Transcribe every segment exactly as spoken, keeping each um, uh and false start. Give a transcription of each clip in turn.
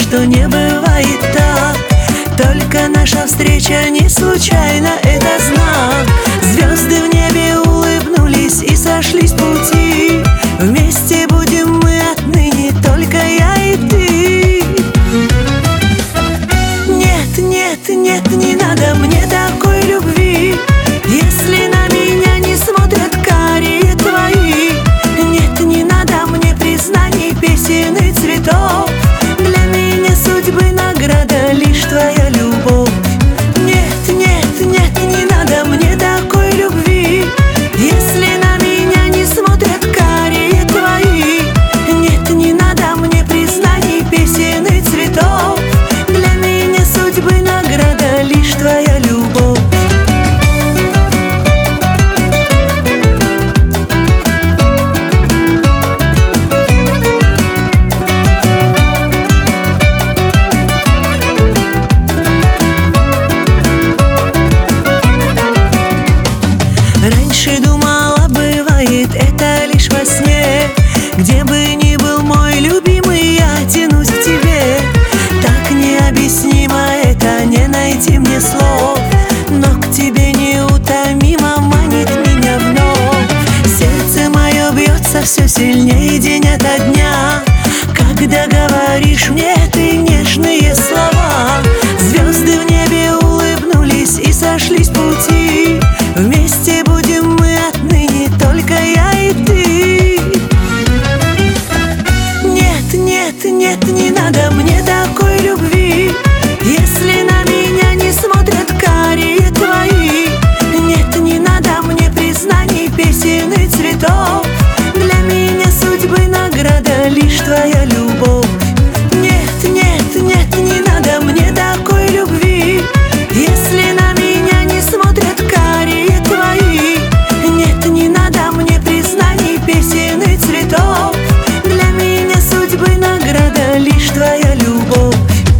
что не бывает так. Только наша встреча не случайна, это знак. Звезды в небе улыбнулись и сошлись пути. Вместе будем мы отныне, только я и ты. Нет, нет, нет, не надо мне такой любви, если на меня не смотрят карие твои. Нет, не надо мне признаний, песен и цветов. Для меня судьбы награда лишь твоя любовь. Нет, нет, нет, не надо мне такой любви, если на меня не смотрят карие твои. Нет, не надо мне признаний, песен и цветов. Для меня судьбы награда лишь твоя любовь. Раньше думала, бывает это лишь во сне. Где бы ни был мой любимый, я тянусь к тебе. Так необъяснимо это, не найти мне слов. Но к тебе неутомимо манит меня вновь. Сердце мое бьется все сильнее день ото дня, когда говоришь мне ты нежные слова. Звезды в небе улыбнулись и сошлись пути. Вместе будем мы отныне, только я и ты. Нет, нет, нет, не надо мне такой любви, если на меня не смотрят карие твои. Нет, не надо мне признаний, песен и цветов. Для меня судьбы награда лишь твоя любовь. Нет, нет, нет, не надо мне такой любви, если на меня не смотрят карие твои. Нет, не надо мне признаний, песен и цветов. Для меня судьбы награда лишь твоя любовь.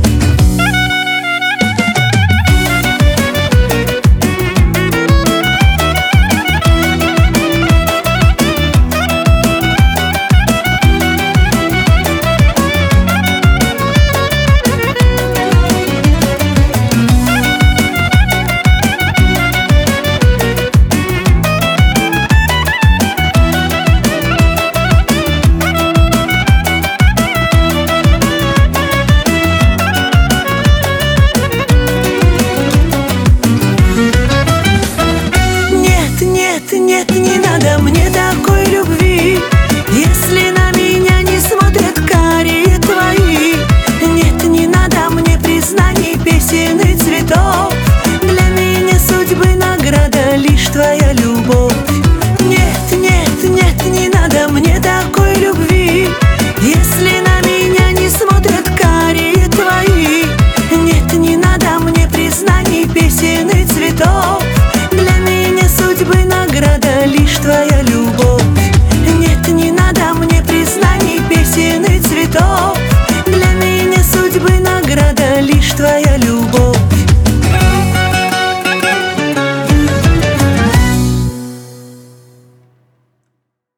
Нет, не надо мне такой любви, если на меня не смотрят карие твои. Нет, не надо мне признаний, песен и цветов. Для меня судьбы награда лишь твоя любовь. Нет, нет, нет, не надо мне такой любви, если на меня не смотрят карие твои. Нет, не надо мне признаний, песен и цветов. Для меня судьбы награда лишь твоя любовь. Нет, не надо мне признаний, песен и цветов. Для меня судьбы награда лишь твоя любовь.